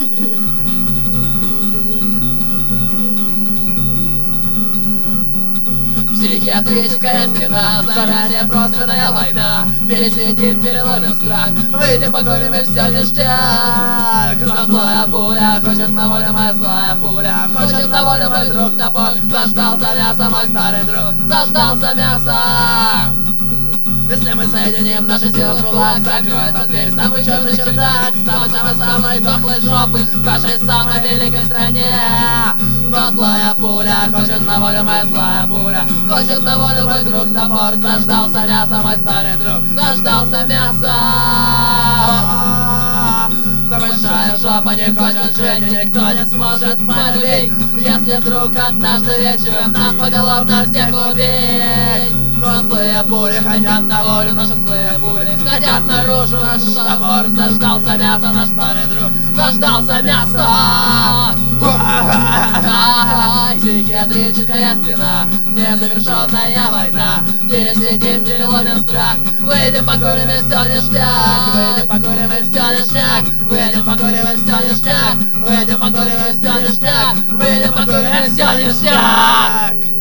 Психиатрическая стена, заранее просранная война. Пересидим, переломим страх, выйдем, покурим и все ништяк. Но злая пуля хочет на волю, моя злая пуля хочет на волю, мой друг топор. Заждался мяса, мой старый друг, заждался мяса. Если мы соединим наши силы в кулак, закроется дверь в самый черный чердак самой-самой-самой дохлой жопы в нашей самой великой стране. Но злая пуля хочет на волю, моя злая пуля хочет на волю, мой друг топор. Заждался мяса, мой старый друг, заждался мяса. Но большая жопа не хочет жить, и никто не сможет полюбить, если вдруг однажды вечером нас поголовно всех убить. Но злые пули хотят на волю, наши злые пули хотят наружу наш топор. Заждался мяса, наш старый друг, заждался мяса. Психиатрическая стена, незавершенная война. Пересидим, переломим страх, выйдем, покурим и все ништяк. Выйдем, покурим и все ништяк. Выйдем, покурим и все ништяк. Выйдем, покурим и все ништяк. Выйдем, покурим и все ништяк.